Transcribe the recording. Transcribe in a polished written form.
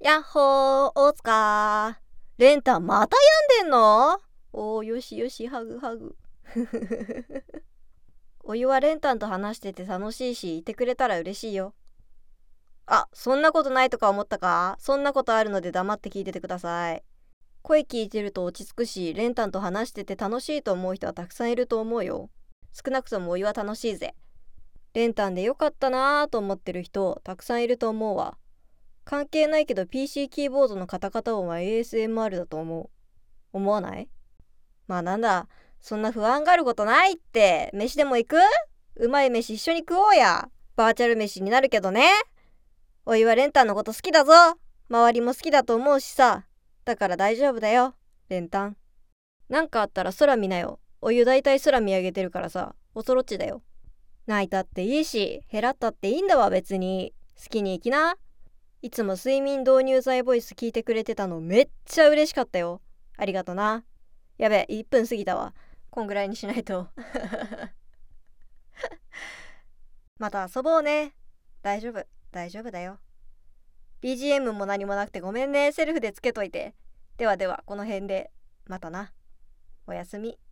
やっほー、大塚レンタンまた病んでんの？よしよし、ハグハグ。お湯はレンタンと話してて楽しいし、いてくれたら嬉しいよ。そんなことないとか思ったか？そんなことあるので黙って聞いててください。声聞いてると落ち着くし、レンタンと話してて楽しいと思う人はたくさんいると思うよ。少なくともお湯は楽しいぜ。レンタンでよかったなーと思ってる人たくさんいると思うわ。関係ないけど PC キーボードのカタカタ音は ASMR だと思わない？なんだ、そんな不安があることないって。飯でも行く？うまい飯一緒に食おうや。バーチャル飯になるけどね。おいはレンタンのこと好きだぞ。周りも好きだと思うしさ。だから大丈夫だよ、レンタン。なんかあったら空見なよ。お湯だいたい空見上げてるからさ、恐ろっちだよ。泣いたっていいし、減らったっていいんだわ別に。好きに行きな。いつも睡眠導入剤ボイス聞いてくれてたのめっちゃ嬉しかったよ。ありがとな。やべ、1分過ぎたわ。こんぐらいにしないと。また遊ぼうね。大丈夫、大丈夫だよ。BGM も何もなくてごめんね。セルフでつけといて。ではでは、この辺で。またな。おやすみ。